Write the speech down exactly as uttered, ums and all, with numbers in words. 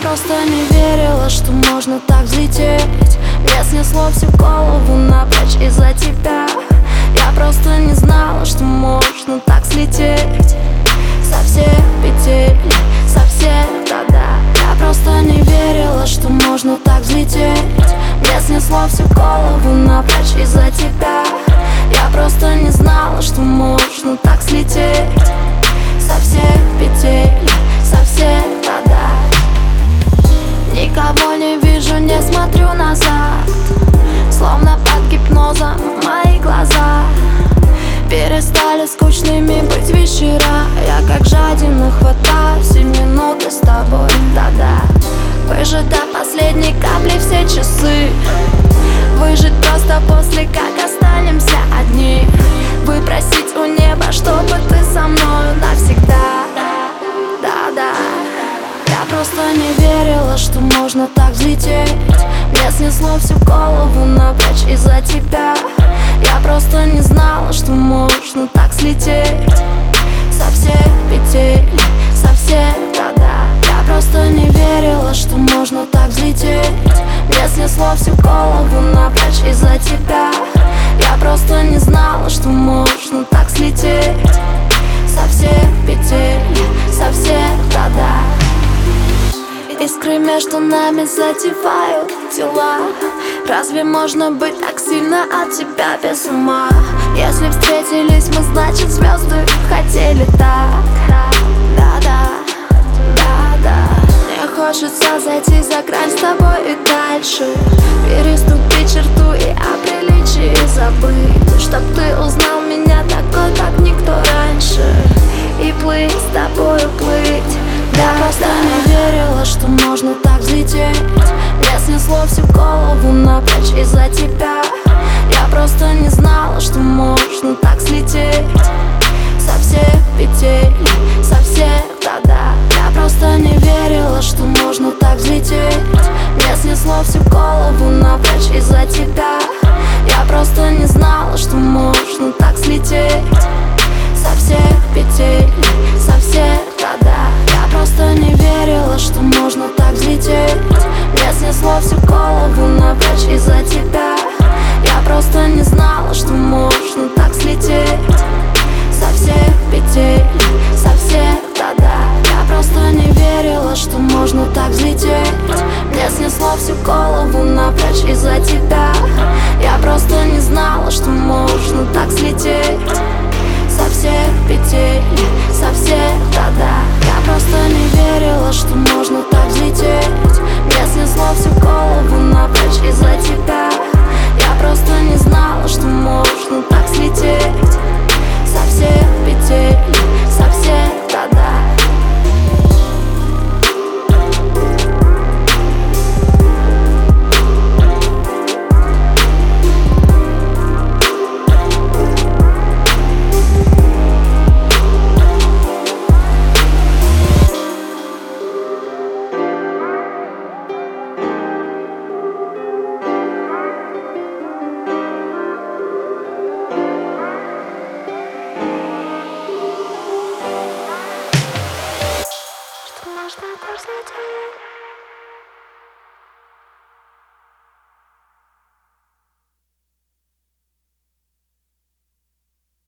просто не верила, что можно так взлететь. Мне снесло всю голову напрочь из-за тебя. Я просто не знала, что можно так слететь со всех петель, со всех тогда. Я просто не верила, что можно так взлететь. Мне снесло всю голову напрочь из-за тебя. Я просто не знала, что можно так слететь со всех петель, со всех тогда. Никого не вижу, не смотрю назад, словно под гипнозом мои глаза перестали скучными быть вечера. Я как жадина хватаю все минуты с тобой, да-да. Выжидать последней капли все часы, выжить просто после, как останемся одни. Выпросить у неба, чтобы ты со мной навсегда, да-да. Я просто не верила, что можно так взлететь. Мне снесло всю голову напрочь из-за тебя. Я просто не знала, что можно так слететь со всех петель, со всех тогда. Я просто не верила, что можно так взлететь. Мне снесло всю голову напрочь из-за тебя. Я просто не знала, что можно так слететь со всех петель, со всех тогда. Искры между нами задевают тела. Разве можно быть так сильно от тебя без ума? Если встретились мы, значит звезды хотели так. Да-да, да-да. Мне хочется зайти за грань с тобой и дальше, переступить черту и о приличии забыть, чтоб ты узнал меня такой, как никто раньше, и плыть с тобой, плыть. Я просто не верила, что можно так взлететь. Мне снесло всю голову напрочь из-за тебя. Я просто не знала, что можно так слететь со всех петель, со всех тогда. Я просто не верила, что можно так взлететь. Мне снесло всю голову напрочь из-за тебя. Я просто не знала, что можно так слететь со всех петель, со всех тогда. Я просто не верила, что можно так взлететь. Мне снесло всю голову напрочь из-за тебя. Я просто не знала, что можно так слететь со всех петель, со всех тогда. Я просто не верила, что можно так взлететь. Мне снесло всю голову напрочь из-за тебя. Я просто не знала, что можно так слететь со всех петель, со всех тогда. Я просто не верила, что можно так взлететь. Мне снесло всю голову напрочь из-за тебя. Я просто не знала, что можно так слететь со всех петель, со всех тогда. Что можно так взлететь?